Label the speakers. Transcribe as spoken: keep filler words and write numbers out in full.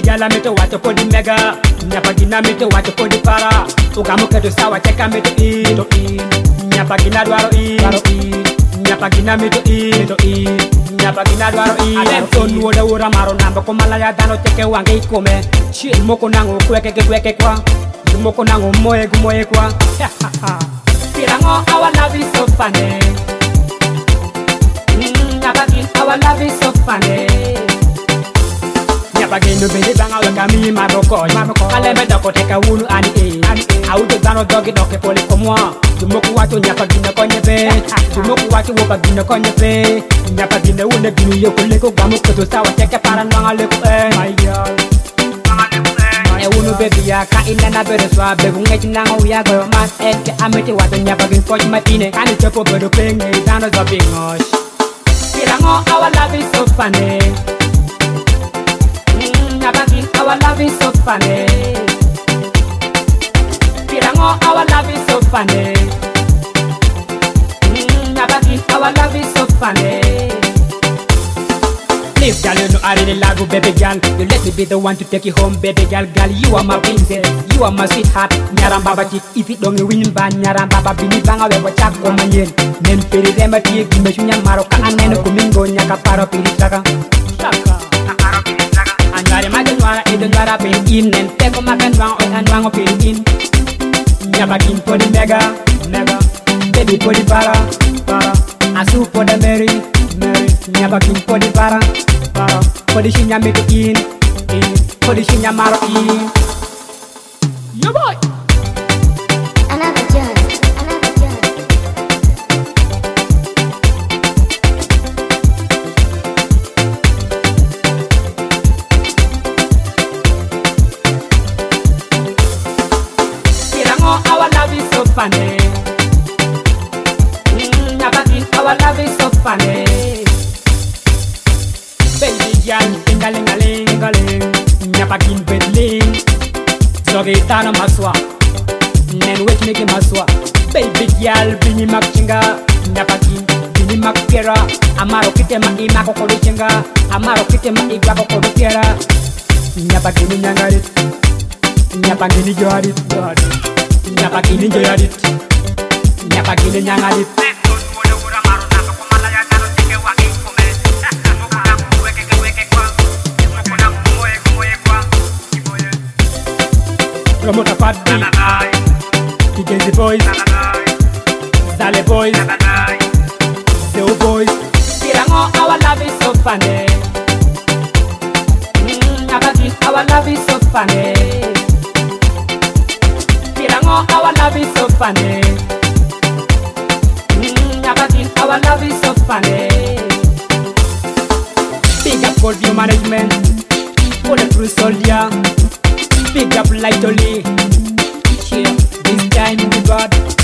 Speaker 1: gyala me to watch for the mega. Nyapagina me to watch for the para. Ukamuke to sawa cheka me to e to e. Nyapagina dwaro e dwaro e. Nyapagina me to e to e. Nyapagina dwaro e. Ale son woda wora maro namba ko malaya dano cheke wange ikome. Chi moko nango kweke kweke kwa. Moko nango moye gumoye kwa. Pirango our love is so funny. Nyapagin our love is so funny. Nyapagin no bende banga weka mi maboko. Ale me doko teka wunu ani e. Aude dano dogi doke pole komwa. Tumoku watu nyapagin na konye pe. Tumoku watu wopagin na konye pe. Nyapagin na wune ginu yoko leko gamu koto sawa teke parandwanga leko eh. My girl. E unu baby ya ka ina na bere swa bebu ngechi nanga uya go mas eke amete watu nyapagin koch matine. Kani chepo bedo penge dano zo bingosh. Pirango our love is so funny. Nyapagin our love is so funny. Pirango our love is so funny. Nyapagin our love is so funny. Please, girl, you know I really love you, baby girl. You let me be the one to take you home, baby girl. Girl, you are my princess, you are my sweetheart. Nyaram baba chick, if it don't win ban, nyaram baba bini banga webo chak omanyen. Men peri remba tiye gime shunya maro ka anene kumingo nyaka paro piri chaka. Chaka, paro piri chaka. Anware magenwara edenwara peri in, nen teko magenwang o anwango peri in. Nyapagin for the mega, mega. Baby for the para, para. Asu for the Mary, Mary. Nyapagin for the para. For the shinya make it in, in. For the shinya maro in. Yo boy.
Speaker 2: Another judge, another judge.
Speaker 1: Pirango our love is so funny. Nyapagin our love is so funny. Baby girl, tingalingalingaling. Nyapagin bedling. Zoge tano maswa. Nen wet neke maswa. Baby girl, bini makchinga. Nyapagin, bini makpera. Amaro kite ma ima kokoro chinga. Amaro kite ma igwa kokoro kera. Nyapagin nyangarit. Nyapagin joharit. Nyapagin joharit. Nyapagin nyangarit. Promoter Fat B, Kigenzi Boys, Zale Boys, Zeo Boys. Pirango our love is so funny. Nyapagin our love is so funny. Pirango our love is so funny. Nyapagin our love is so funny. Big up Gold View Management, Bulletproof Soldier. Pick up lightly. Chill, this time we got